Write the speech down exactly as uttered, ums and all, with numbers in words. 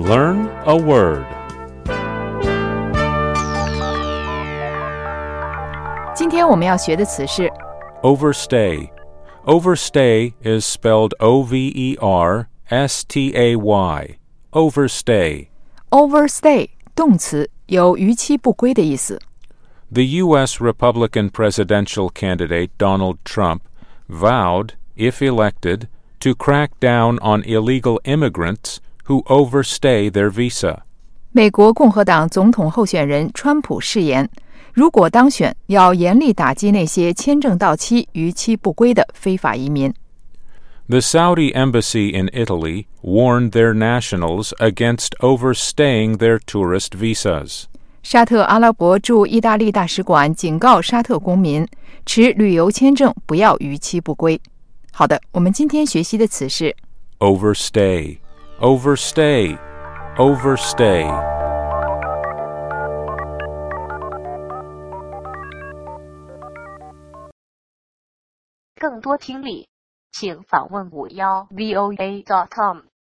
Learn a word. 今天我们要学的词是 Overstay. Overstay is spelled O V E R S T A Y. Overstay. overstay 动词，有逾期不归的意思。 The U S Republican presidential candidate Donald Trump vowed, if elected, to crack down on illegal immigrants who overstay their visa. 美国共和党总统候选人川普誓言，如果当选，要严厉打击那些签证到期、逾期不归的非法移民。 The Saudi embassy in Italy warned their nationals against overstaying their tourist visas. 沙特阿拉伯驻意大利大使馆警告沙特公民，持旅游签证不要逾期不归。好的，我们今天学习的词是 Overstay. Overstay. Overstay. 更多听力，请访问五幺 V O A dot com。